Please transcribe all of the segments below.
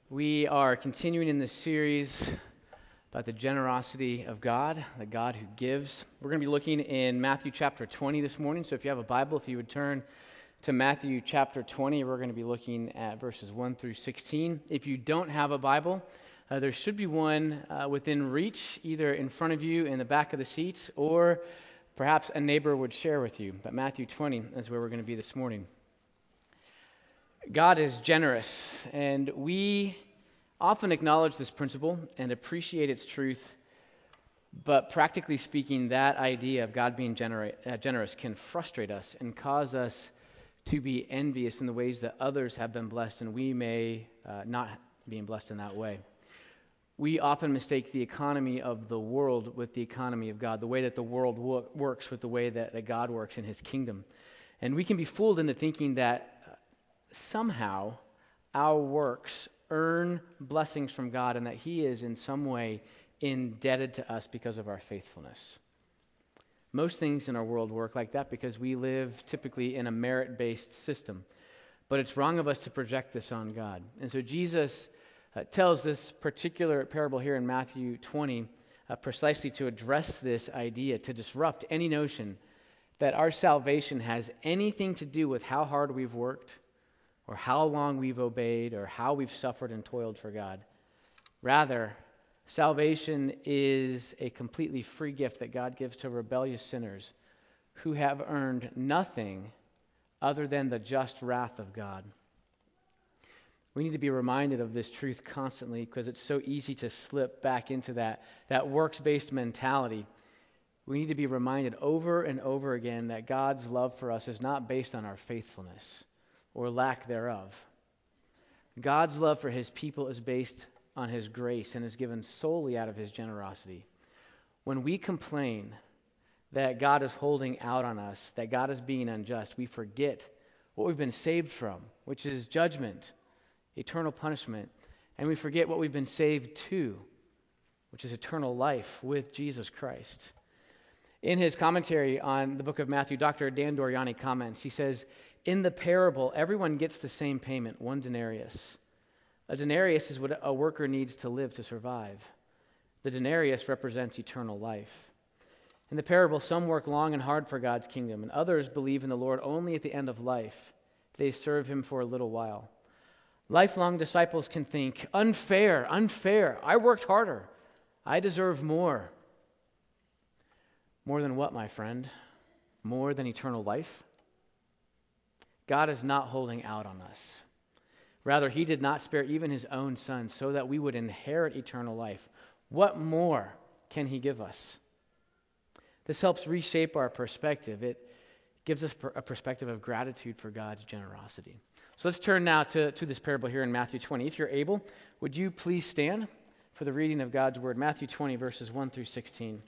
We are continuing in this series about the generosity of God, the God who gives. We're going to be looking in Matthew chapter 20 this morning. So if you have a Bible, if you would turn to Matthew chapter 20, we're going to be looking at verses 1 through 16. If you don't have a Bible, there should be one within reach, either in front of you in the back of the seats, or perhaps a neighbor would share with you. But Matthew 20 is where we're going to be this morning. God is generous, and we often acknowledge this principle and appreciate its truth, but practically speaking, that idea of God being generous can frustrate us and cause us to be envious in the ways that others have been blessed, and we may not be blessed in that way. We often mistake the economy of the world with the economy of God, the way that the world works with the way that God works in his kingdom. And we can be fooled into thinking that somehow our works earn blessings from God and that he is in some way indebted to us because of our faithfulness. Most things in our world work like that because we live typically in a merit-based system. But it's wrong of us to project this on God. And so Jesus tells this particular parable here in Matthew 20 precisely to address this idea, to disrupt any notion that our salvation has anything to do with how hard we've worked, or how long we've obeyed, or how we've suffered and toiled for God. Rather, salvation is a completely free gift that God gives to rebellious sinners who have earned nothing other than the just wrath of God. We need to be reminded of this truth constantly because it's so easy to slip back into that works-based mentality. We need to be reminded over and over again that God's love for us is not based on our faithfulness or lack thereof. God's love for his people is based on his grace and is given solely out of his generosity. When we complain that God is holding out on us, that God is being unjust, we forget what we've been saved from, which is judgment, eternal punishment, and we forget what we've been saved to, which is eternal life with Jesus Christ. In his commentary on the book of Matthew, Dr. Dan Doriani comments, he says, in the parable, everyone gets the same payment, 1 denarius. A denarius is what a worker needs to live to survive. The denarius represents eternal life. In the parable, some work long and hard for God's kingdom, and others believe in the Lord only at the end of life. They serve him for a little while. Lifelong disciples can think, unfair, I worked harder. I deserve more. More than what, my friend? More than eternal life? God is not holding out on us. Rather, he did not spare even his own son so that we would inherit eternal life. What more can he give us? This helps reshape our perspective. It gives us a perspective of gratitude for God's generosity. So let's turn now to this parable here in Matthew 20. If you're able, would you please stand for the reading of God's word, Matthew 20, verses 1 through 16.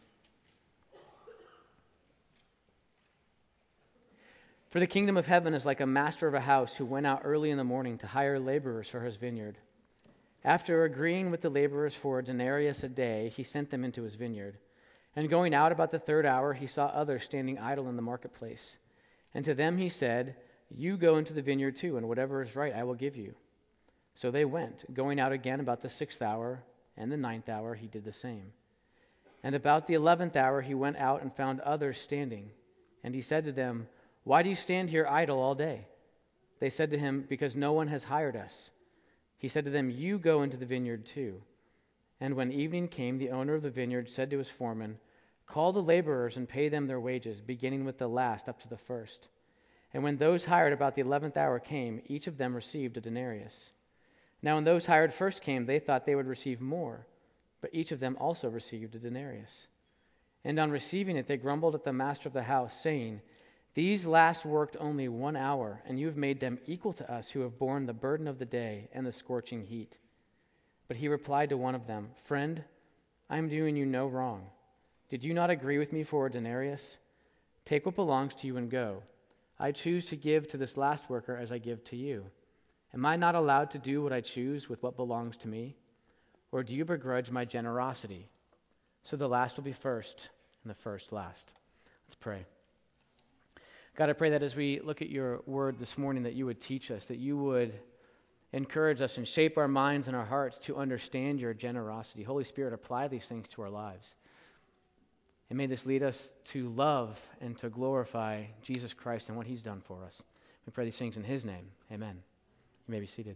For the kingdom of heaven is like a master of a house who went out early in the morning to hire laborers for his vineyard. After agreeing with the laborers for a denarius a day, he sent them into his vineyard. And going out about the third hour, he saw others standing idle in the marketplace. And to them he said, you go into the vineyard too, and whatever is right I will give you. So they went. Going out again about the 6th hour and the 9th hour, he did the same. And about the 11th hour he went out and found others standing. And he said to them, why do you stand here idle all day? They said to him, because no one has hired us. He said to them, you go into the vineyard too. And when evening came, the owner of the vineyard said to his foreman, call the laborers and pay them their wages, beginning with the last up to the first. And when those hired about the 11th hour came, each of them received a denarius. Now when those hired first came, they thought they would receive more, but each of them also received a denarius. And on receiving it, they grumbled at the master of the house, saying, these last worked only 1 hour, and you have made them equal to us who have borne the burden of the day and the scorching heat. But he replied to one of them, friend, I am doing you no wrong. Did you not agree with me for a denarius? Take what belongs to you and go. I choose to give to this last worker as I give to you. Am I not allowed to do what I choose with what belongs to me? Or do you begrudge my generosity? So the last will be first, and the first last. Let's pray. God, I pray that as we look at your word this morning, that you would teach us, that you would Encourage us and shape our minds and our hearts to understand your generosity. Holy Spirit, apply these things to our lives. And may this lead us to love and to glorify Jesus Christ and what he's done for us. We pray these things in his name. Amen. You may be seated.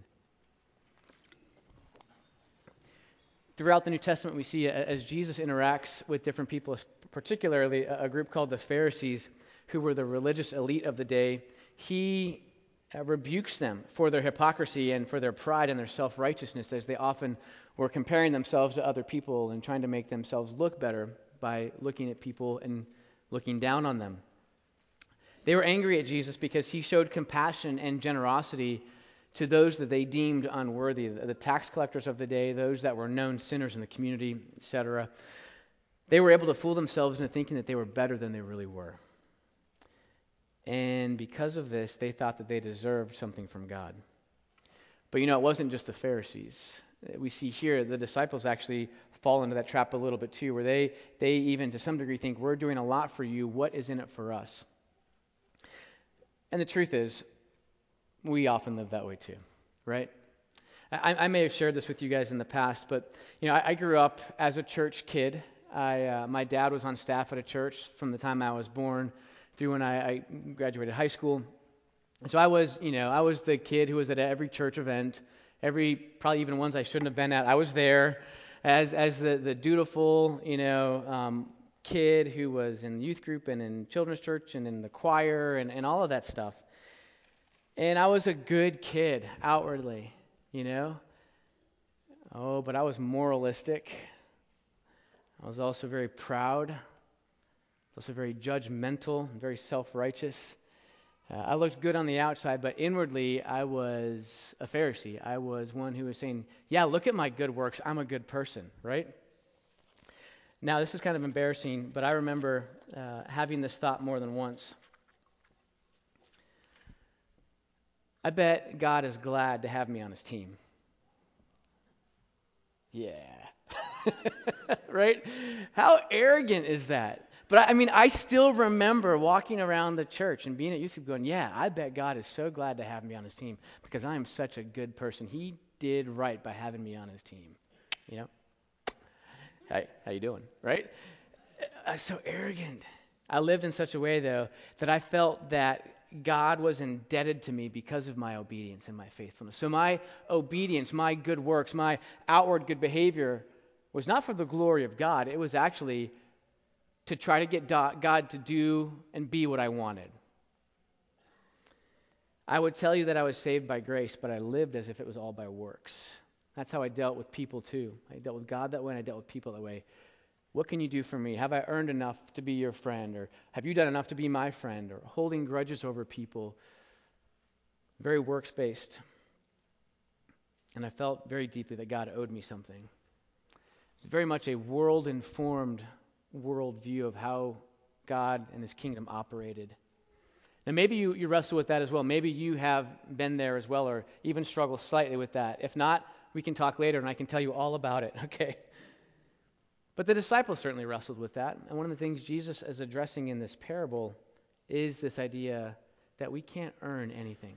Throughout the New Testament, we see as Jesus interacts with different people, particularly a group called the Pharisees, who were the religious elite of the day, he rebukes them for their hypocrisy and for their pride and their self-righteousness, as they often were comparing themselves to other people and trying to make themselves look better by looking at people and looking down on them. They were angry at Jesus because he showed compassion and generosity to those that they deemed unworthy, the tax collectors of the day, those that were known sinners in the community, etc. They were able to fool themselves into thinking that they were better than they really were. And because of this, they thought that they deserved something from God. But it wasn't just the Pharisees. We see here the disciples actually fall into that trap a little bit too, where they even to some degree think, we're doing a lot for you, what is in it for us? And the truth is, we often live that way too, right? I may have shared this with you guys in the past, but I grew up as a church kid. My dad was on staff at a church from the time I was born through when I graduated high school. And so I was the kid who was at every church event, probably even ones I shouldn't have been at. I was there as the dutiful, kid who was in youth group and in children's church and in the choir and all of that stuff. And I was a good kid outwardly, Oh, but I was moralistic. I was also very proud. Also very judgmental, very self-righteous. I looked good on the outside, but inwardly I was a Pharisee. I was one who was saying, yeah, look at my good works. I'm a good person, right? Now, this is kind of embarrassing, but I remember having this thought more than once. I bet God is glad to have me on his team. Yeah. Right? How arrogant is that? But I still remember walking around the church and being at youth group going, yeah, I bet God is so glad to have me on his team because I am such a good person. He did right by having me on his team. Hey, how you doing? Right? I was so arrogant. I lived in such a way, though, that I felt that God was indebted to me because of my obedience and my faithfulness. So my obedience, my good works, my outward good behavior was not for the glory of God. It was actually to try to get God to do and be what I wanted. I would tell you that I was saved by grace, but I lived as if it was all by works. That's how I dealt with people too. I dealt with God that way, and I dealt with people that way. What can you do for me? Have I earned enough to be your friend? Or have you done enough to be my friend? Or holding grudges over people. Very works-based. And I felt very deeply that God owed me something. It's very much a world-informed worldview of how God and his kingdom operated. Now maybe you wrestle with that as well. Maybe you have been there as well, or even struggle slightly with that. If not, we can talk later and I can tell you all about it, okay? But the disciples certainly wrestled with that. And one of the things Jesus is addressing in this parable is this idea that we can't earn anything.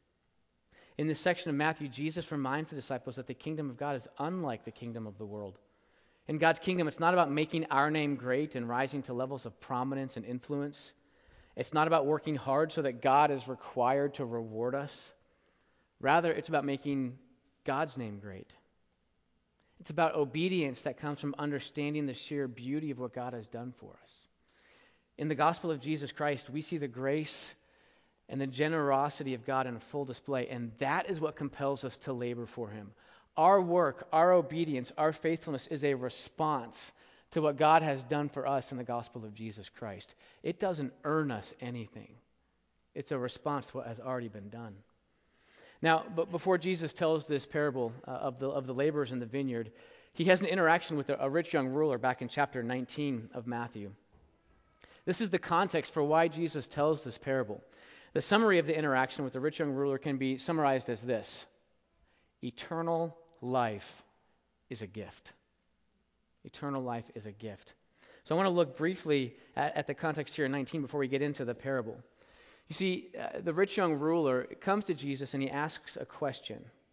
In this section of Matthew, Jesus reminds the disciples that the kingdom of God is unlike the kingdom of the world. In God's kingdom, it's not about making our name great and rising to levels of prominence and influence. It's not about working hard so that God is required to reward us. Rather, it's about making God's name great. It's about obedience that comes from understanding the sheer beauty of what God has done for us. In the gospel of Jesus Christ, we see the grace and the generosity of God in full display, and that is what compels us to labor for him. Our work, our obedience, our faithfulness is a response to what God has done for us in the gospel of Jesus Christ. It doesn't earn us anything. It's a response to what has already been done. Now, but before Jesus tells this parable of the laborers in the vineyard, he has an interaction with a rich young ruler back in chapter 19 of Matthew. This is the context for why Jesus tells this parable. The summary of the interaction with the rich young ruler can be summarized as this: eternal life is a gift. Eternal life is a gift. So I want to look briefly at the context here in 19 before we get into the parable. You see, the rich young ruler comes to Jesus and he asks a question.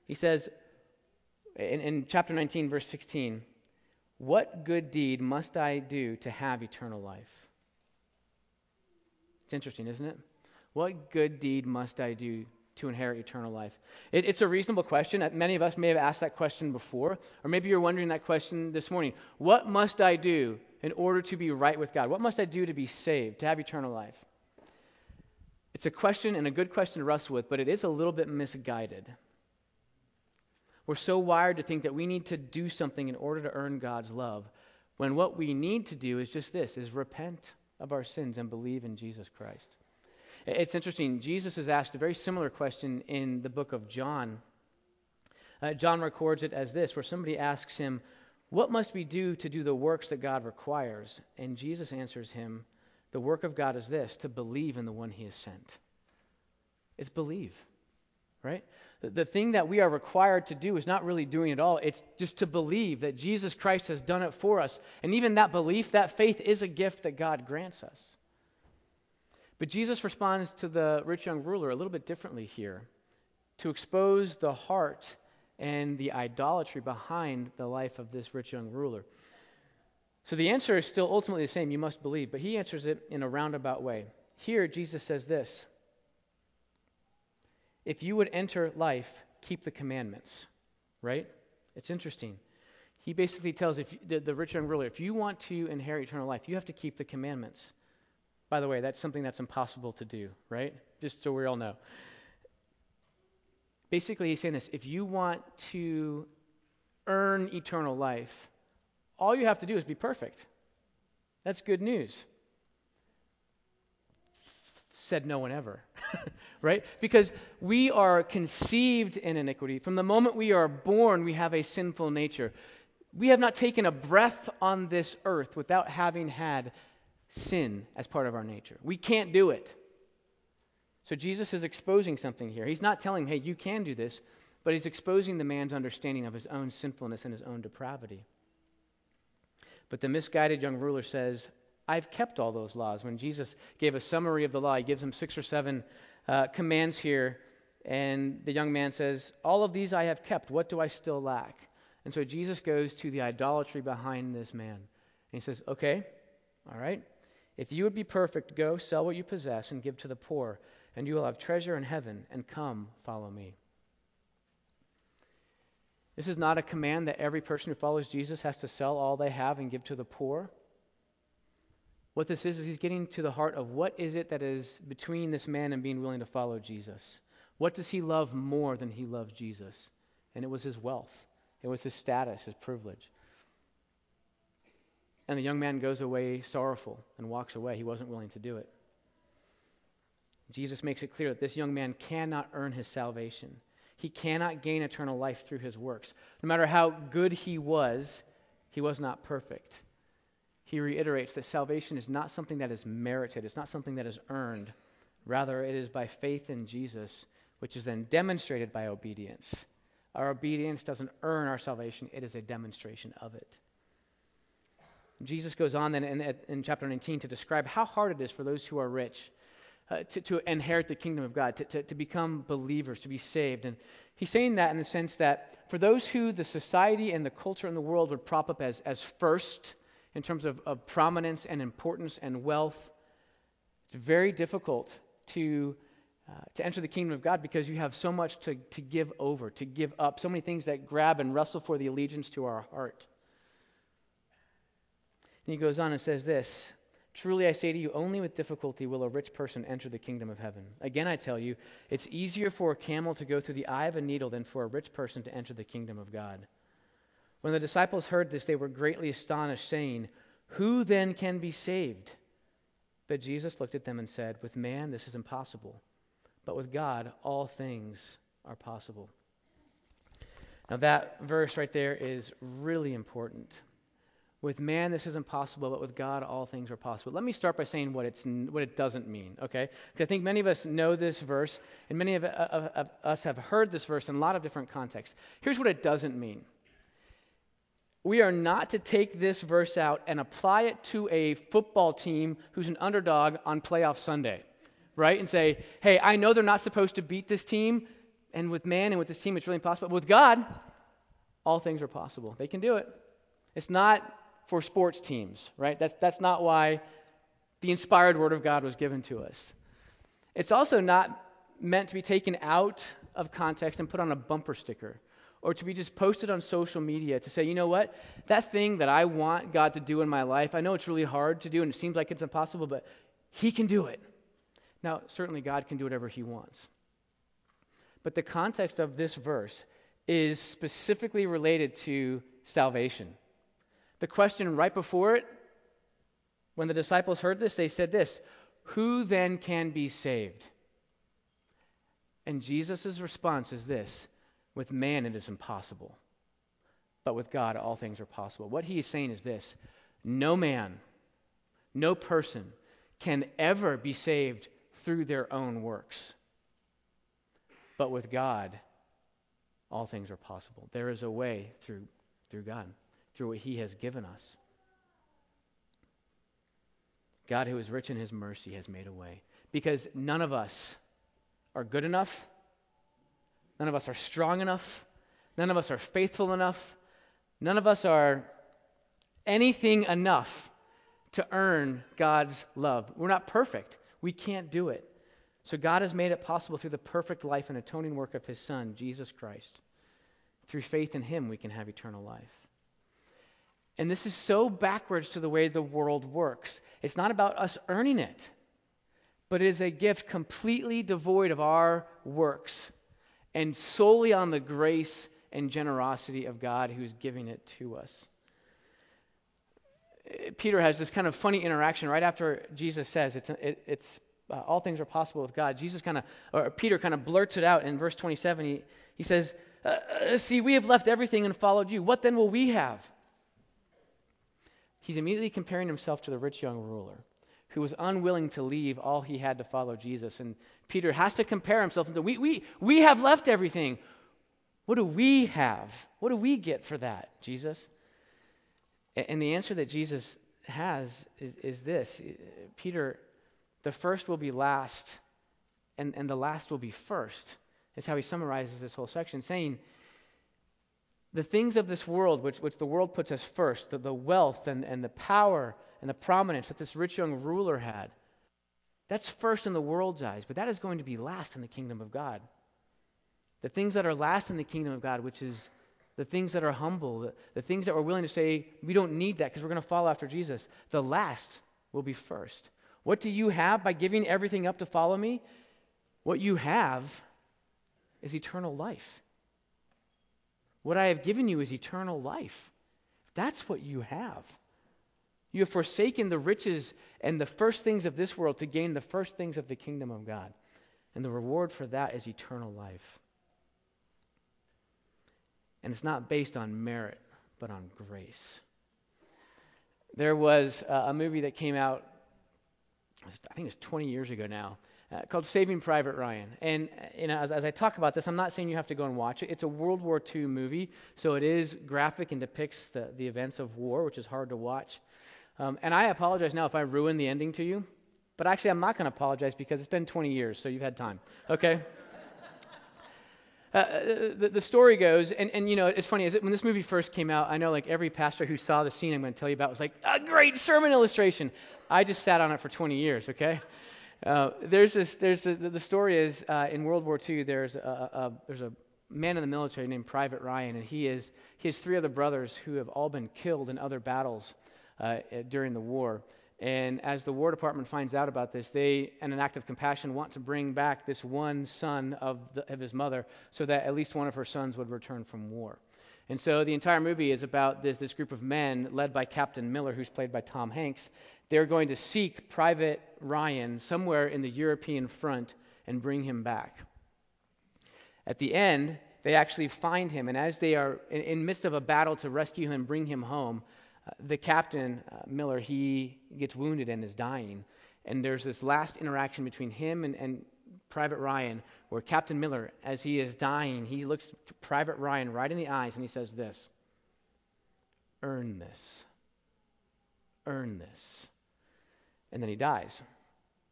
He says in chapter 19, verse 16, "What good deed must I do to have eternal life?" It's interesting, isn't it? What good deed must I do to inherit eternal life? It's a reasonable question. Many of us may have asked that question before, or maybe you're wondering that question this morning. What must I do in order to be right with God? What must I do to be saved, to have eternal life? It's a question and a good question to wrestle with, but it is a little bit misguided. We're so wired to think that we need to do something in order to earn God's love, when what we need to do is just this, is repent of our sins and believe in Jesus Christ. It's interesting, Jesus is asked a very similar question in the book of John. John records it as this, where somebody asks him, "What must we do to do the works that God requires?" And Jesus answers him, "The work of God is this, to believe in the one he has sent." It's believe, right? The thing that we are required to do is not really doing it all. It's just to believe that Jesus Christ has done it for us. And even that belief, that faith is a gift that God grants us. But Jesus responds to the rich young ruler a little bit differently here, to expose the heart and the idolatry behind the life of this rich young ruler. So the answer is still ultimately the same, you must believe, but he answers it in a roundabout way. Here, Jesus says this, "If you would enter life, keep the commandments," right? It's interesting. He basically tells the rich young ruler, if you want to inherit eternal life, you have to keep the commandments. By the way, that's something that's impossible to do, right? Just so we all know. Basically, he's saying this, if you want to earn eternal life, all you have to do is be perfect. That's good news. Said no one ever, right? Because we are conceived in iniquity. From the moment we are born, we have a sinful nature. We have not taken a breath on this earth without having had sin as part of our nature. We can't do it. So Jesus is exposing something here. He's not telling, hey, you can do this, but he's exposing the man's understanding of his own sinfulness and his own depravity. But the misguided young ruler says, I've kept all those laws. When Jesus gave a summary of the law, he gives him 6 or 7 commands here, and the young man says, all of these I have kept. What do I still lack? And so Jesus goes to the idolatry behind this man. And he says, okay, all right. If you would be perfect, go sell what you possess and give to the poor, and you will have treasure in heaven, and come, follow me. This is not a command that every person who follows Jesus has to sell all they have and give to the poor. What this is he's getting to the heart of what is it that is between this man and being willing to follow Jesus. What does he love more than he loves Jesus? And it was his wealth. It was his status, his privilege. And the young man goes away sorrowful and walks away. He wasn't willing to do it. Jesus makes it clear that this young man cannot earn his salvation. He cannot gain eternal life through his works. No matter how good he was not perfect. He reiterates that salvation is not something that is merited. It's not something that is earned. Rather, it is by faith in Jesus, which is then demonstrated by obedience. Our obedience doesn't earn our salvation. It is a demonstration of it. Jesus goes on then in chapter 19 to describe how hard it is for those who are rich to inherit the kingdom of God, to become believers, to be saved. And he's saying that in the sense that for those who the society and the culture in the world would prop up as first in terms of prominence and importance and wealth, it's very difficult to enter the kingdom of God because you have so much to give over, to give up, so many things that grab and wrestle for the allegiance to our heart. And he goes on and says this, truly I say to you, only with difficulty will a rich person enter the kingdom of heaven. Again, I tell you, it's easier for a camel to go through the eye of a needle than for a rich person to enter the kingdom of God. When the disciples heard this, they were greatly astonished, saying, who then can be saved? But Jesus looked at them and said, with man this is impossible, but with God all things are possible. Now that verse right there is really important. With man, this is impossible, but with God, all things are possible. Let me start by saying what it doesn't mean, okay? Because I think many of us know this verse, and many of us have heard this verse in a lot of different contexts. Here's what it doesn't mean. We are not to take this verse out and apply it to a football team who's an underdog on playoff Sunday, right? And say, hey, I know they're not supposed to beat this team, And with man and with this team, it's really impossible. But with God, all things are possible. They can do it. It's not for sports teams, right? That's not why the inspired word of God was given to us. It's also not meant to be taken out of context and put on a bumper sticker or to be just posted on social media to say, you know what, that thing that I want God to do in my life, I know it's really hard to do and it seems like it's impossible, but He can do it. Now, certainly God can do whatever He wants. But the context of this verse is specifically related to salvation. The question right before it, when the disciples heard this, they said this, who then can be saved? And Jesus' response is this, with man it is impossible, but with God all things are possible. What he is saying is this, no man, no person can ever be saved through their own works. But with God, all things are possible. There is a way through God, through what He has given us. God, who is rich in His mercy, has made a way. Because none of us are good enough. None of us are strong enough. None of us are faithful enough. None of us are anything enough to earn God's love. We're not perfect. We can't do it. So God has made it possible through the perfect life and atoning work of His Son, Jesus Christ. Through faith in Him, we can have eternal life. And this is so backwards to the way the world works. It's not about us earning it, but it is a gift completely devoid of our works and solely on the grace and generosity of God who's giving it to us. Peter has this kind of funny interaction right after Jesus says it's all things are possible with God. Peter kind of blurts it out in verse 27. He says, see, we have left everything and followed you. What then will we have? He's immediately comparing himself to the rich young ruler who was unwilling to leave all he had to follow Jesus. And Peter has to compare himself and say, we have left everything. What do we have? What do we get for that, Jesus? And the answer that Jesus has is this. Peter, the first will be last, and the last will be first. Is how he summarizes this whole section, saying, the things of this world, which the world puts as first, the wealth and the power and the prominence that this rich young ruler had, that's first in the world's eyes, but that is going to be last in the kingdom of God. The things that are last in the kingdom of God, which is the things that are humble, the things that we're willing to say, we don't need that because we're going to follow after Jesus, the last will be first. What do you have by giving everything up to follow me? What you have is eternal life. What I have given you is eternal life. That's what you have. You have forsaken the riches and the first things of this world to gain the first things of the kingdom of God. And the reward for that is eternal life. And it's not based on merit, but on grace. There was a movie that came out, I think it's 20 years ago now, called Saving Private Ryan. And as I talk about this, I'm not saying you have to go and watch it. It's a World War II movie, so it is graphic and depicts the events of war, which is hard to watch. And I apologize now if I ruin the ending to you, but actually I'm not going to apologize because it's been 20 years, so you've had time, okay? The story goes, and you know, it's funny, is when this movie first came out, I know like every pastor who saw the scene I'm going to tell you about was like, a great sermon illustration. I just sat on it for 20 years, okay? The story is in World War II. There's a man in the military named Private Ryan, and he has 3 other brothers who have all been killed in other battles during the war. And as the War Department finds out about this, they, in an act of compassion, want to bring back this one son of his mother, so that at least one of her sons would return from war. And so the entire movie is about this group of men led by Captain Miller, who's played by Tom Hanks. They're going to seek Private Ryan somewhere in the European front and bring him back. At the end, they actually find him, and as they are in midst of a battle to rescue him, bring him home, the Captain Miller, he gets wounded and is dying. And there's this last interaction between him and Private Ryan, where Captain Miller, as he is dying, he looks Private Ryan right in the eyes and he says this, "Earn this. Earn this." And then he dies.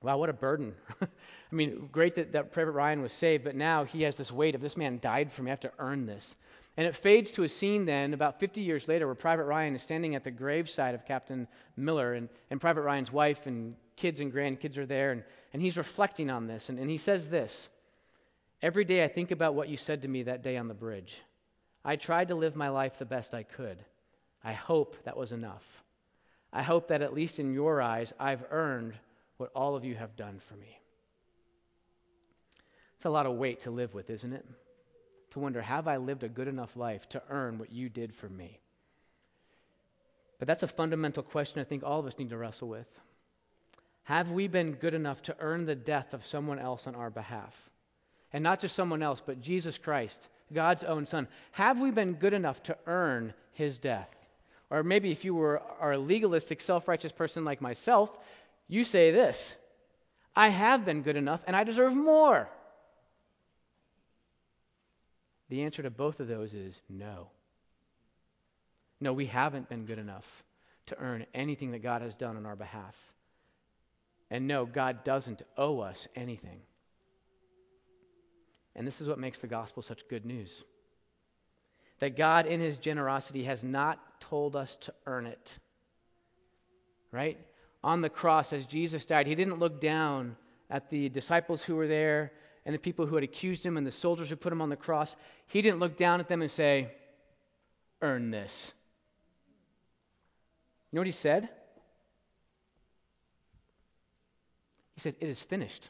Wow, what a burden. I mean, great that Private Ryan was saved, but now he has this weight of this man died for me. I have to earn this. And it fades to a scene then, about 50 years later, where Private Ryan is standing at the graveside of Captain Miller, and Private Ryan's wife and kids and grandkids are there, and he's reflecting on this. And he says this: "Every day I think about what you said to me that day on the bridge. I tried to live my life the best I could. I hope that was enough. I hope that at least in your eyes, I've earned what all of you have done for me." It's a lot of weight to live with, isn't it? To wonder, have I lived a good enough life to earn what you did for me? But that's a fundamental question I think all of us need to wrestle with. Have we been good enough to earn the death of someone else on our behalf? And not just someone else, but Jesus Christ, God's own Son. Have we been good enough to earn his death? Or maybe if you are a legalistic, self-righteous person like myself, you say this: I have been good enough and I deserve more. The answer to both of those is no. No, we haven't been good enough to earn anything that God has done on our behalf. And no, God doesn't owe us anything. And this is what makes the gospel such good news. That God in his generosity has not told us to earn it. Right? On the cross, as Jesus died, he didn't look down at the disciples who were there and the people who had accused him and the soldiers who put him on the cross. He didn't look down at them and say, earn this. You know what he said? He said, it is finished.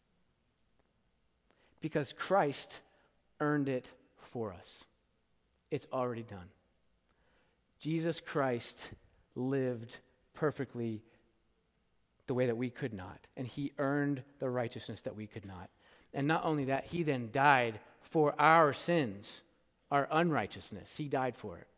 Because Christ earned it for us. It's already done. Jesus Christ lived perfectly the way that we could not. And he earned the righteousness that we could not. And not only that, he then died for our sins, our unrighteousness. He died for it.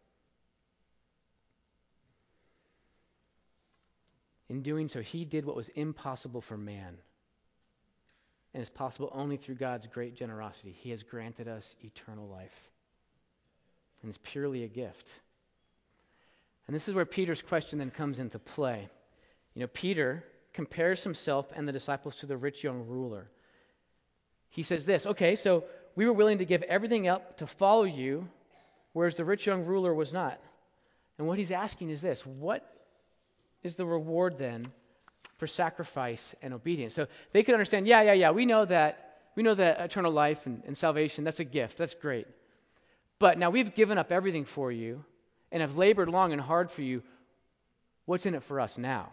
In doing so, he did what was impossible for man. And is possible only through God's great generosity. He has granted us eternal life. And it's purely a gift. And this is where Peter's question then comes into play. You know, Peter compares himself and the disciples to the rich young ruler. He says this: okay, so we were willing to give everything up to follow you, whereas the rich young ruler was not. And what he's asking is this: what is the reward then for sacrifice and obedience? So they could understand, we know that eternal life and salvation, that's a gift, that's great. But now we've given up everything for you and have labored long and hard for you. What's in it for us now?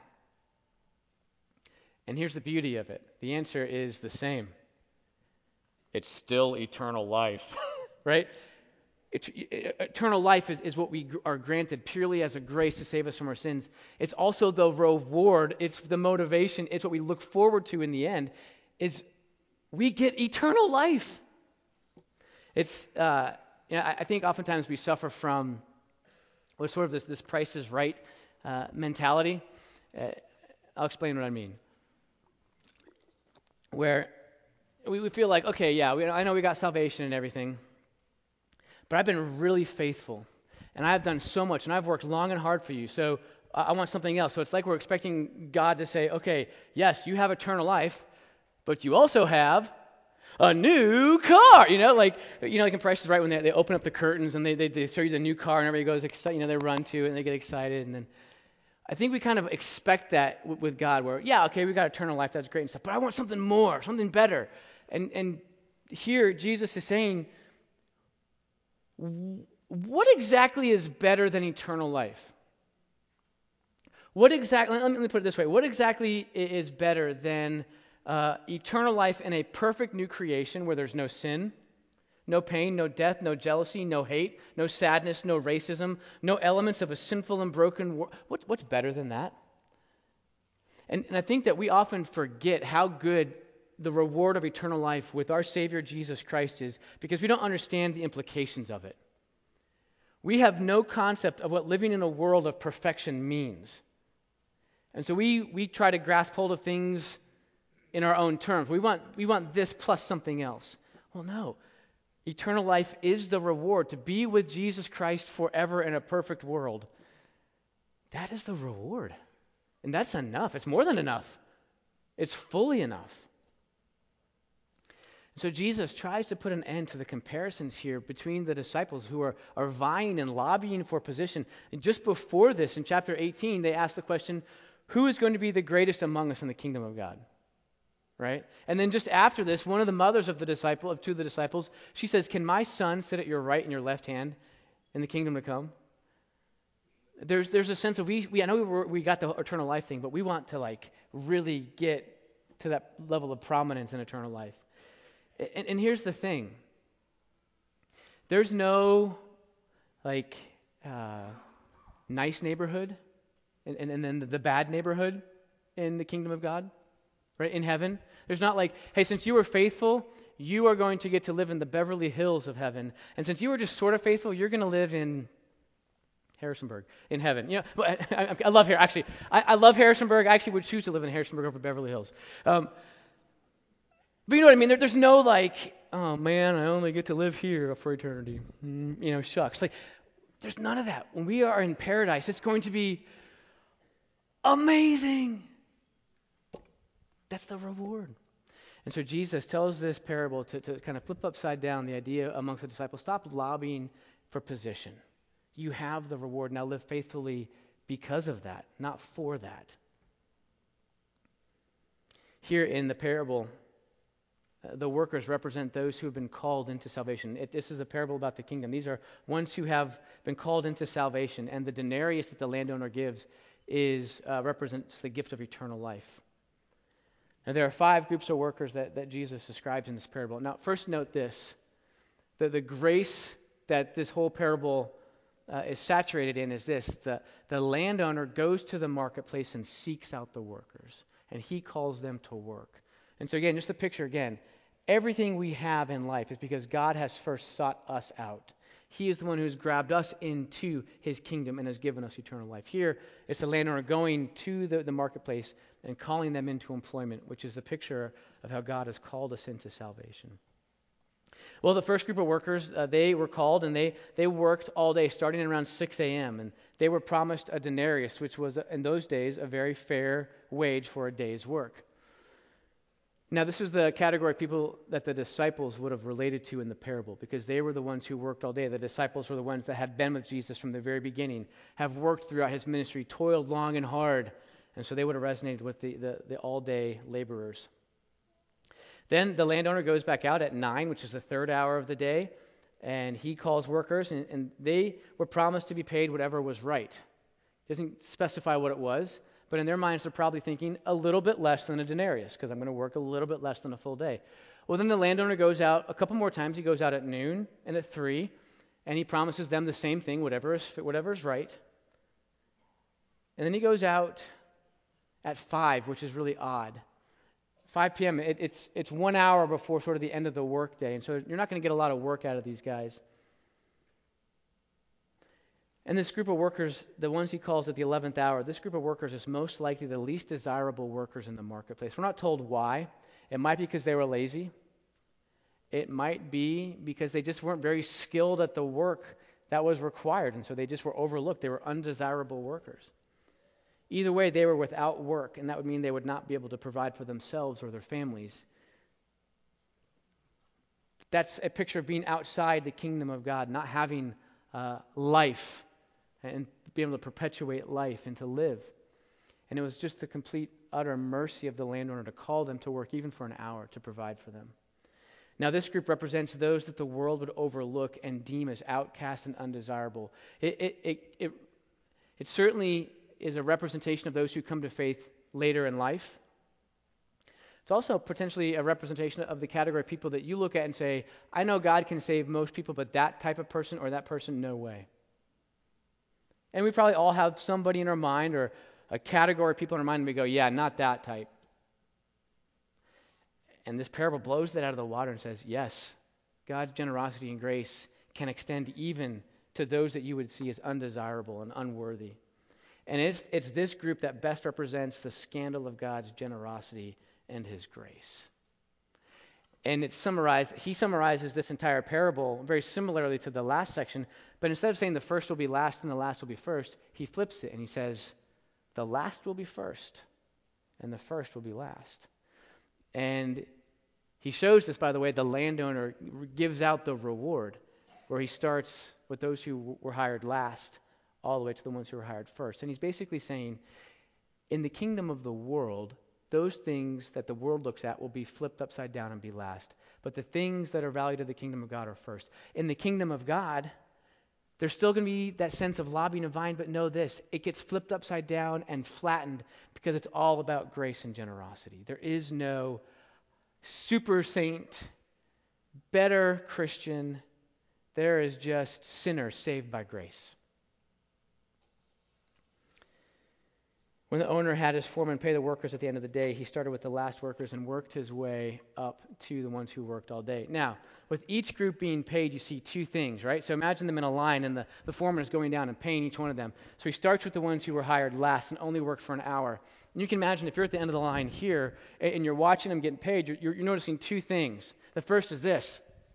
And here's the beauty of it. The answer is the same. It's still eternal life, right? Eternal life is what we are granted purely as a grace to save us from our sins. It's also the reward, it's the motivation, it's what we look forward to in the end, is we get eternal life. It's, I think oftentimes we suffer from what's sort of this Price is Right mentality. I'll explain what I mean. Where we feel like, okay, I know we got salvation and everything, but I've been really faithful, and I've done so much, and I've worked long and hard for you, so I want something else. So it's like we're expecting God to say, okay, yes, you have eternal life, but you also have a new car. Like in Price is Right when they open up the curtains and they show you the new car, and everybody goes excited, they run to it and they get excited, and then I think we kind of expect that with God, where, we got eternal life, that's great and stuff, but I want something more, something better. And here Jesus is saying, what exactly is better than eternal life? Let me put it this way. What exactly is better than eternal life in a perfect new creation where there's no sin, no pain, no death, no jealousy, no hate, no sadness, no racism, no elements of a sinful and broken world? What's better than that? And I think that we often forget how good the reward of eternal life with our Savior Jesus Christ is because we don't understand the implications of it. We have no concept of what living in a world of perfection means. And so we try to grasp hold of things in our own terms. We want this plus something else. Well, no. Eternal life is the reward. To be with Jesus Christ forever in a perfect world. That is the reward. And that's enough. It's more than enough. It's fully enough. So Jesus tries to put an end to the comparisons here between the disciples who are vying and lobbying for position. And just before this, in chapter 18, they ask the question, who is going to be the greatest among us in the kingdom of God? Right? And then just after this, one of the mothers of two of the disciples, she says, can my son sit at your right and your left hand in the kingdom to come? There's a sense of I know we got the eternal life thing, but we want to like really get to that level of prominence in eternal life. And here's the thing. There's no like nice neighborhood and then the bad neighborhood in the kingdom of God, right? In heaven. There's not like, hey, since you were faithful, you are going to get to live in the Beverly Hills of heaven. And since you were just sort of faithful, you're going to live in Harrisonburg, in heaven. You know, I love here. Actually, I love Harrisonburg. I actually would choose to live in Harrisonburg over Beverly Hills. But you know what I mean? There's no like, oh man, I only get to live here for eternity. Shucks. Like, there's none of that. When we are in paradise, it's going to be amazing. That's the reward. And so Jesus tells this parable to kind of flip upside down the idea amongst the disciples. Stop lobbying for position. You have the reward. Now live faithfully because of that, not for that. Here in the parable, the workers represent those who have been called into salvation. This is a parable about the kingdom. These are ones who have been called into salvation, and the denarius that the landowner gives represents the gift of eternal life. Now, there are 5 groups of workers that Jesus describes in this parable. Now, first note this, that the grace that this whole parable is saturated in is this. The landowner goes to the marketplace and seeks out the workers, and he calls them to work. And so again, just the picture again, everything we have in life is because God has first sought us out. He is the one who's grabbed us into his kingdom and has given us eternal life. Here, it's the landowner going to the marketplace and calling them into employment, which is the picture of how God has called us into salvation. Well, the first group of workers, they were called and they worked all day, starting around 6 a.m., and they were promised a denarius, which was, in those days, a very fair wage for a day's work. Now, this is the category of people that the disciples would have related to in the parable, because they were the ones who worked all day. The disciples were the ones that had been with Jesus from the very beginning, have worked throughout his ministry, toiled long and hard, and so they would have resonated with the all-day laborers. Then the landowner goes back out at 9, which is the third hour of the day, and he calls workers, and they were promised to be paid whatever was right. He doesn't specify what it was, but in their minds they're probably thinking a little bit less than a denarius, because I'm going to work a little bit less than a full day. Well, then the landowner goes out a couple more times. He goes out at noon and at 3, and he promises them the same thing, whatever is right. And then he goes out at 5, which is really odd. 5 p.m., it's 1 hour before sort of the end of the workday, and so you're not going to get a lot of work out of these guys. And this group of workers, the ones he calls at the 11th hour, this group of workers is most likely the least desirable workers in the marketplace. We're not told why. It might be because they were lazy. It might be because they just weren't very skilled at the work that was required, and so they just were overlooked. They were undesirable workers. Either way, they were without work, and that would mean they would not be able to provide for themselves or their families. That's a picture of being outside the kingdom of God, not having life and being able to perpetuate life and to live. And it was just the complete, utter mercy of the landowner to call them to work even for an hour to provide for them. Now, this group represents those that the world would overlook and deem as outcast and undesirable. It certainly is a representation of those who come to faith later in life. It's also potentially a representation of the category of people that you look at and say, I know God can save most people, but that type of person or that person, no way. And we probably all have somebody in our mind or a category of people in our mind and we go, yeah, not that type. And this parable blows that out of the water and says, yes, God's generosity and grace can extend even to those that you would see as undesirable and unworthy. And it's this group that best represents the scandal of God's generosity and his grace. And it's summarized, he summarizes this entire parable very similarly to the last section, but instead of saying the first will be last and the last will be first, he flips it and he says, the last will be first and the first will be last. And he shows this, by the way, the landowner gives out the reward, where he starts with those who were hired last, all the way to the ones who were hired first. And he's basically saying, in the kingdom of the world, those things that the world looks at will be flipped upside down and be last. But the things that are valued to the kingdom of God are first. In the kingdom of God, there's still going to be that sense of lobbying and vying, but know this, it gets flipped upside down and flattened because it's all about grace and generosity. There is no super saint, better Christian. There is just sinners saved by grace. When the owner had his foreman pay the workers at the end of the day, he started with the last workers and worked his way up to the ones who worked all day. Now, with each group being paid, you see two things, right? So imagine them in a line, and the foreman is going down and paying each one of them. So he starts with the ones who were hired last and only worked for an hour. And you can imagine if you're at the end of the line here and you're watching them getting paid, you're noticing two things. The first is this.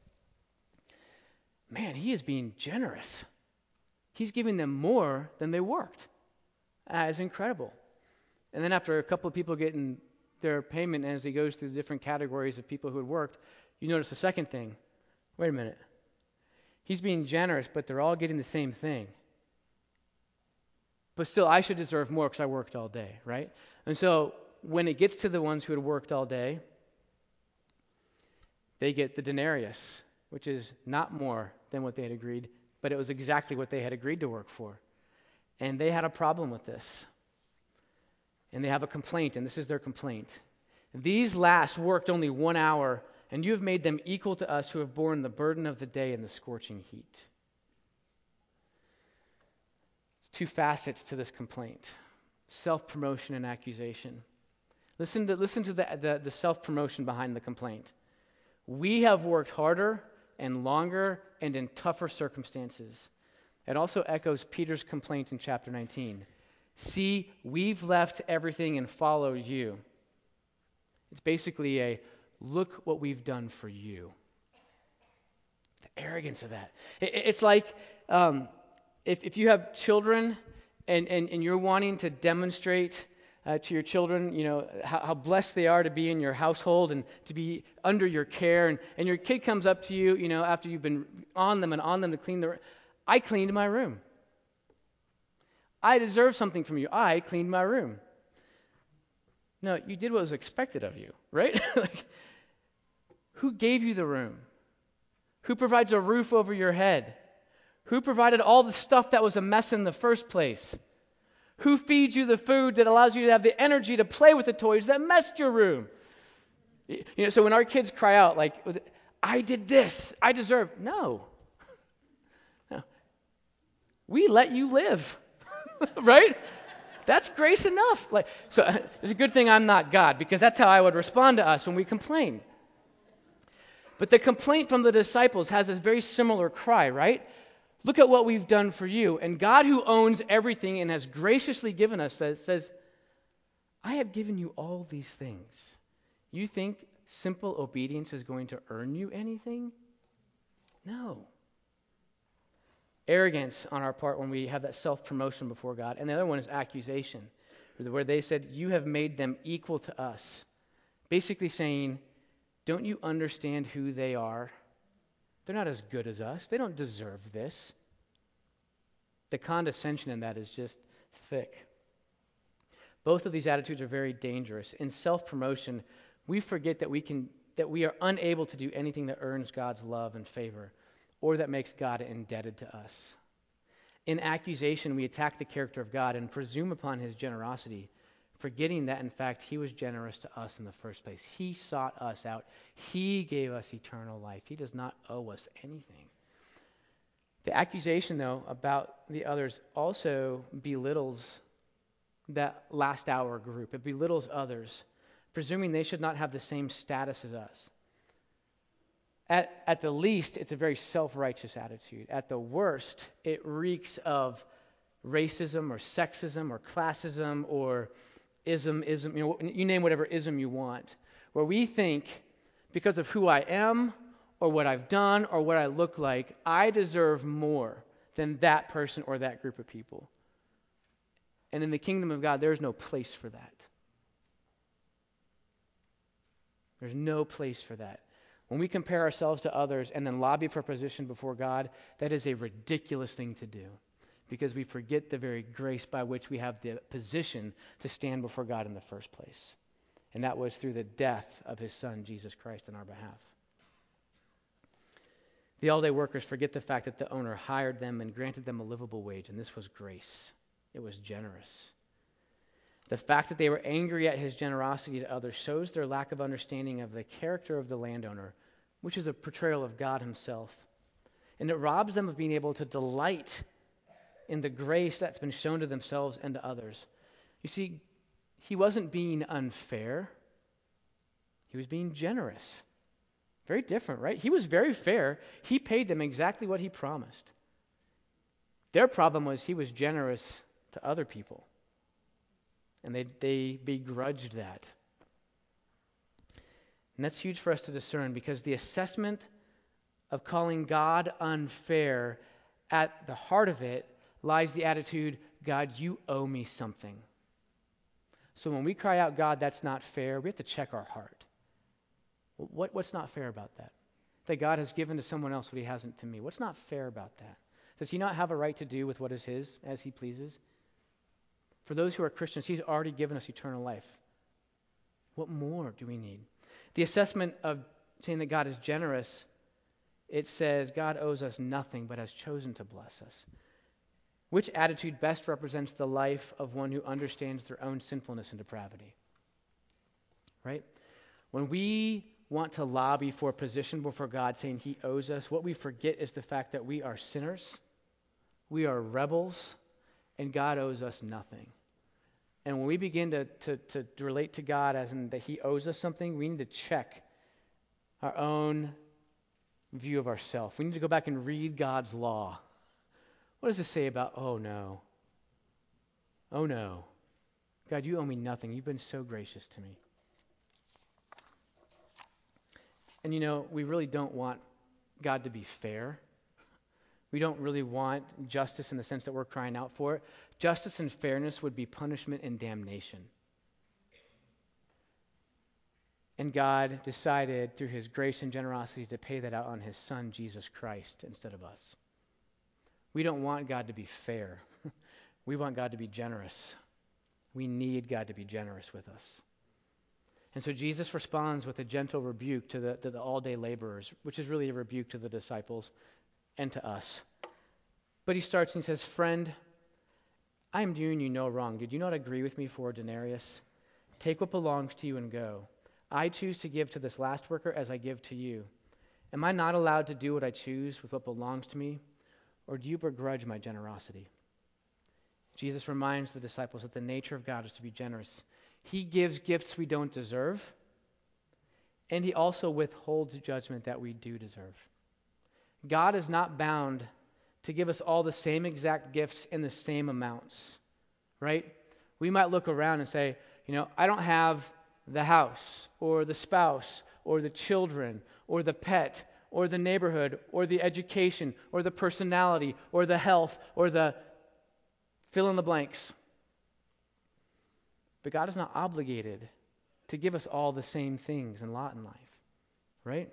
Man, he is being generous. He's giving them more than they worked. That is incredible. And then after a couple of people getting their payment, as he goes through the different categories of people who had worked, you notice the second thing. Wait a minute. He's being generous, but they're all getting the same thing. But still, I should deserve more because I worked all day, right? And so when it gets to the ones who had worked all day, they get the denarius, which is not more than what they had agreed, but it was exactly what they had agreed to work for. And they had a problem with this. And they have a complaint, and this is their complaint. These last worked only 1 hour, and you have made them equal to us who have borne the burden of the day in the scorching heat. Two facets to this complaint: self-promotion and accusation. Listen to the self-promotion behind the complaint. We have worked harder and longer and in tougher circumstances. It also echoes Peter's complaint in chapter 19. See, we've left everything and followed you. It's basically a look what we've done for you. The arrogance of that. It's like if you have children and you're wanting to demonstrate to your children, how blessed they are to be in your household and to be under your care, and your kid comes up to you, after you've been on them to clean their. I cleaned my room. I deserve something from you. I cleaned my room. No, you did what was expected of you, right? Who gave you the room? Who provides a roof over your head? Who provided all the stuff that was a mess in the first place? Who feeds you the food that allows you to have the energy to play with the toys that messed your room? So when our kids cry out, I did this, I deserve. No. We let you live. Right? That's grace enough. So it's a good thing I'm not God, because that's how I would respond to us when we complain. But the complaint from the disciples has this very similar cry, right? Look at what we've done for you. And God, who owns everything and has graciously given us, says, I have given you all these things. You think simple obedience is going to earn you anything? No. Arrogance on our part when we have that self-promotion before God. And the other one is accusation, where they said, you have made them equal to us. Basically saying, don't you understand who they are? They're not as good as us. They don't deserve this. The condescension in that is just thick. Both of these attitudes are very dangerous. In self-promotion, we forget that we are unable to do anything that earns God's love and favor, or that makes God indebted to us. In accusation, we attack the character of God and presume upon his generosity, forgetting that, in fact, he was generous to us in the first place. He sought us out. He gave us eternal life. He does not owe us anything. The accusation, though, about the others also belittles that last hour group. It belittles others, presuming they should not have the same status as us. At the least, it's a very self-righteous attitude. At the worst, it reeks of racism or sexism or classism or ism, you name whatever ism you want, where we think because of who I am or what I've done or what I look like, I deserve more than that person or that group of people. And in the kingdom of God, there is no place for that. There's no place for that. When we compare ourselves to others and then lobby for position before God, that is a ridiculous thing to do because we forget the very grace by which we have the position to stand before God in the first place. And that was through the death of his son, Jesus Christ, on our behalf. The all-day workers forget the fact that the owner hired them and granted them a livable wage, and this was grace. It was generous. The fact that they were angry at his generosity to others shows their lack of understanding of the character of the landowner, which is a portrayal of God himself. And it robs them of being able to delight in the grace that's been shown to themselves and to others. You see, he wasn't being unfair. He was being generous. Very different, right? He was very fair. He paid them exactly what he promised. Their problem was he was generous to other people. And they begrudged that. And that's huge for us to discern because the assessment of calling God unfair, at the heart of it lies the attitude, God, you owe me something. So when we cry out, God, that's not fair, we have to check our heart. What's not fair about that? That God has given to someone else what he hasn't to me. What's not fair about that? Does he not have a right to do with what is his as he pleases? For those who are Christians, he's already given us eternal life. What more do we need? The assessment of saying that God is generous, it says God owes us nothing but has chosen to bless us. Which attitude best represents the life of one who understands their own sinfulness and depravity? Right? When we want to lobby for a position before God saying he owes us, what we forget is the fact that we are sinners, we are rebels, and God owes us nothing. And when we begin to relate to God as in that he owes us something, we need to check our own view of ourselves. We need to go back and read God's law. What does it say about, oh no, God, you owe me nothing. You've been so gracious to me. And we really don't want God to be fair. We don't really want justice in the sense that we're crying out for it. Justice and fairness would be punishment and damnation. And God decided through his grace and generosity to pay that out on his son, Jesus Christ, instead of us. We don't want God to be fair. We want God to be generous. We need God to be generous with us. And so Jesus responds with a gentle rebuke to the all-day laborers, which is really a rebuke to the disciples and to us. But he starts and he says, friend, I am doing you no wrong. Did you not agree with me for a denarius? Take what belongs to you and go. I choose to give to this last worker as I give to you. Am I not allowed to do what I choose with what belongs to me? Or do you begrudge my generosity? Jesus reminds the disciples that the nature of God is to be generous. He gives gifts we don't deserve, and he also withholds judgment that we do deserve. God is not bound to give us all the same exact gifts in the same amounts, right? We might look around and say, I don't have the house or the spouse or the children or the pet or the neighborhood or the education or the personality or the health or the fill in the blanks. But God is not obligated to give us all the same things and lot in life, right?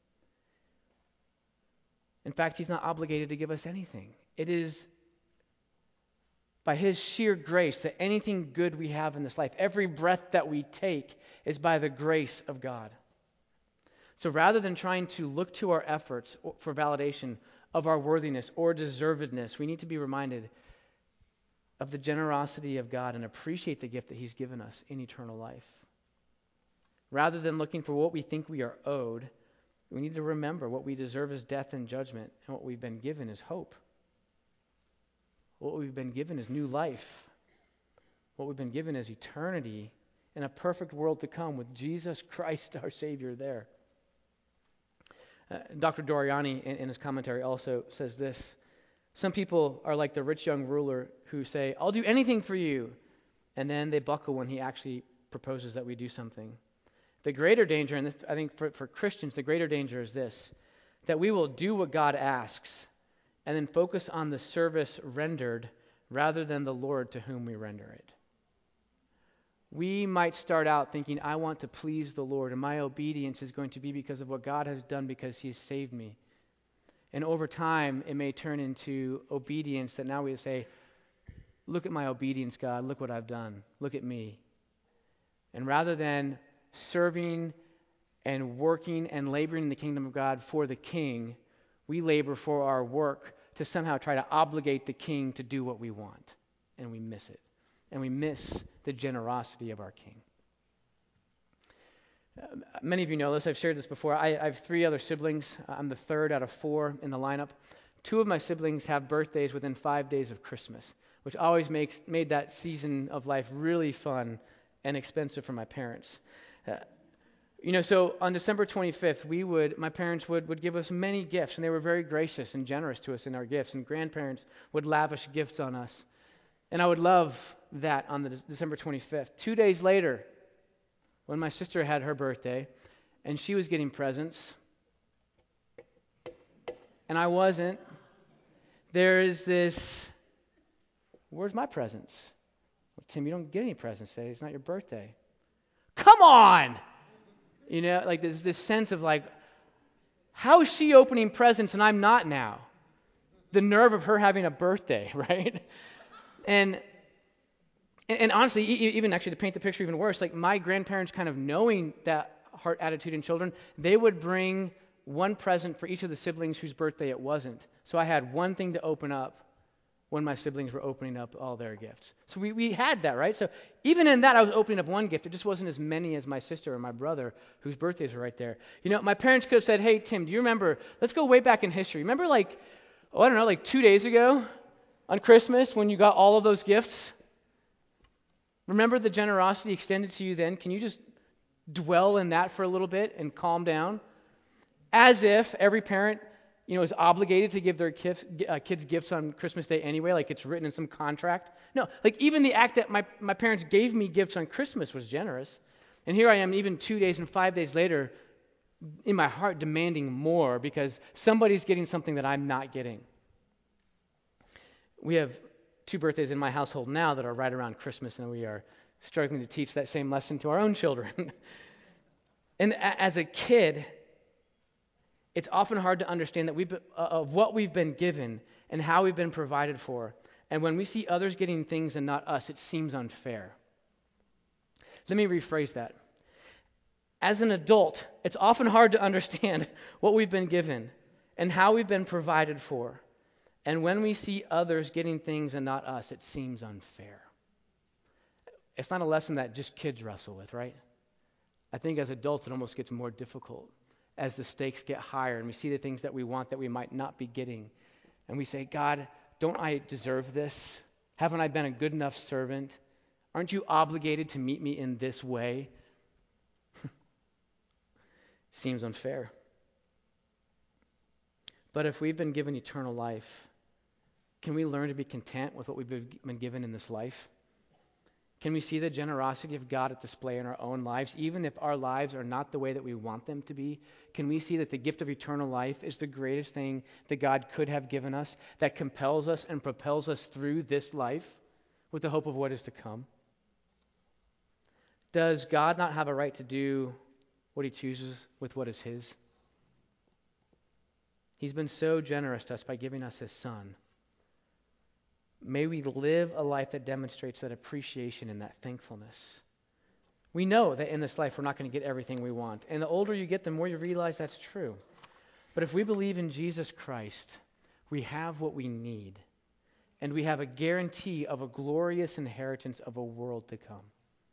In fact, he's not obligated to give us anything. It is by his sheer grace that anything good we have in this life, every breath that we take, is by the grace of God. So rather than trying to look to our efforts for validation of our worthiness or deservedness, we need to be reminded of the generosity of God and appreciate the gift that he's given us in eternal life. Rather than looking for what we think we are owed, we need to remember what we deserve is death and judgment, and what we've been given is hope. What we've been given is new life. What we've been given is eternity in a perfect world to come with Jesus Christ, our Savior, there. Dr. Doriani, in his commentary, also says this. Some people are like the rich young ruler who say, I'll do anything for you. And then they buckle when he actually proposes that we do something. The greater danger, and this, I think for Christians, the greater danger is this, that we will do what God asks and then focus on the service rendered rather than the Lord to whom we render it. We might start out thinking, I want to please the Lord, and my obedience is going to be because of what God has done because he has saved me. And over time, it may turn into obedience that now we say, look at my obedience, God. Look what I've done. Look at me. And rather than serving and working and laboring in the kingdom of God for the king, we labor for our work to somehow try to obligate the king to do what we want. And we miss it. And we miss the generosity of our king. Many of you know this. I've shared this before. I have 3 other siblings. I'm the third out of 4 in the lineup. 2 of my siblings have birthdays within 5 days of Christmas, which always made that season of life really fun and expensive for my parents. So on December 25th, my parents would give us many gifts, and they were very gracious and generous to us in our gifts, and grandparents would lavish gifts on us. And I would love that on the December 25th. 2 days later, when my sister had her birthday, and she was getting presents, and I wasn't, there is this, where's my presents? Well, Tim, you don't get any presents today. It's not your birthday. Come on! Like there's this sense of like, how is she opening presents and I'm not now? The nerve of her having a birthday, right? And honestly, even actually to paint the picture even worse, like my grandparents kind of knowing that heart attitude in children, they would bring one present for each of the siblings whose birthday it wasn't. So I had one thing to open up when my siblings were opening up all their gifts. So we had that, right? So even in that, I was opening up one gift. It just wasn't as many as my sister or my brother, whose birthdays were right there. My parents could have said, hey, Tim, do you remember, let's go way back in history. Remember like 2 days ago on Christmas when you got all of those gifts? Remember the generosity extended to you then? Can you just dwell in that for a little bit and calm down? As if every parent is obligated to give their kids gifts on Christmas Day anyway, like it's written in some contract. No, like even the act that my parents gave me gifts on Christmas was generous. And here I am even 2 days and 5 days later in my heart demanding more because somebody's getting something that I'm not getting. We have 2 birthdays in my household now that are right around Christmas, and we are struggling to teach that same lesson to our own children. And as a kid, it's often hard to understand that of what we've been given and how we've been provided for. And when we see others getting things and not us, it seems unfair. Let me rephrase that. As an adult, it's often hard to understand what we've been given and how we've been provided for. And when we see others getting things and not us, it seems unfair. It's not a lesson that just kids wrestle with, right? I think as adults, it almost gets more difficult as the stakes get higher and we see the things that we want that we might not be getting. And we say, God, don't I deserve this? Haven't I been a good enough servant? Aren't you obligated to meet me in this way? Seems unfair. But if we've been given eternal life, can we learn to be content with what we've been given in this life? Can we see the generosity of God at display in our own lives, even if our lives are not the way that we want them to be? Can we see that the gift of eternal life is the greatest thing that God could have given us, that compels us and propels us through this life with the hope of what is to come? Does God not have a right to do what he chooses with what is his? He's been so generous to us by giving us his Son. May we live a life that demonstrates that appreciation and that thankfulness. We know that in this life we're not going to get everything we want. And the older you get, the more you realize that's true. But if we believe in Jesus Christ, we have what we need. And we have a guarantee of a glorious inheritance of a world to come.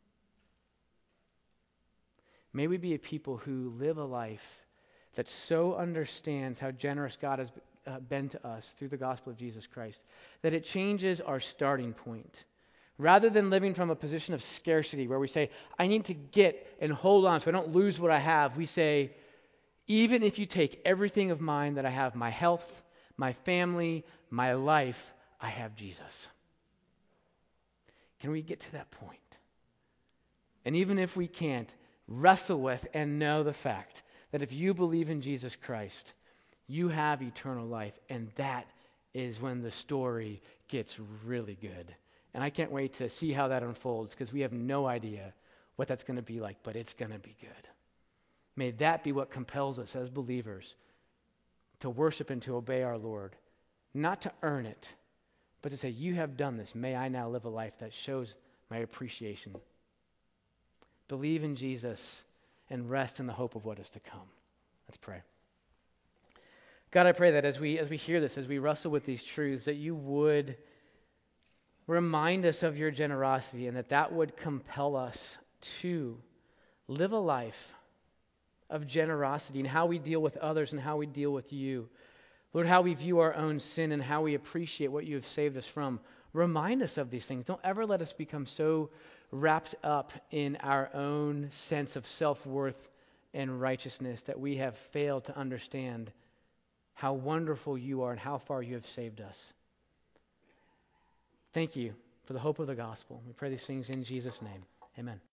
May we be a people who live a life that so understands how generous God has been to us through the gospel of Jesus Christ, that it changes our starting point. Rather than living from a position of scarcity where we say, I need to get and hold on so I don't lose what I have, we say, even if you take everything of mine that I have, my health, my family, my life, I have Jesus. Can we get to that point? And even if we can't, wrestle with and know the fact that if you believe in Jesus Christ, you have eternal life, and that is when the story gets really good And I can't wait to see how that unfolds because we have no idea what that's going to be like, but it's going to be good. May that be what compels us as believers to worship and to obey our Lord, not to earn it, but to say, you have done this. May I now live a life that shows my appreciation. Believe in Jesus and rest in the hope of what is to come. Let's pray. God, I pray that as we hear this, as we wrestle with these truths, that you would remind us of your generosity and that would compel us to live a life of generosity in how we deal with others and how we deal with you. Lord, how we view our own sin and how we appreciate what you have saved us from. Remind us of these things. Don't ever let us become so wrapped up in our own sense of self-worth and righteousness that we have failed to understand how wonderful you are and how far you have saved us. Thank you for the hope of the gospel. We pray these things in Jesus' name. Amen.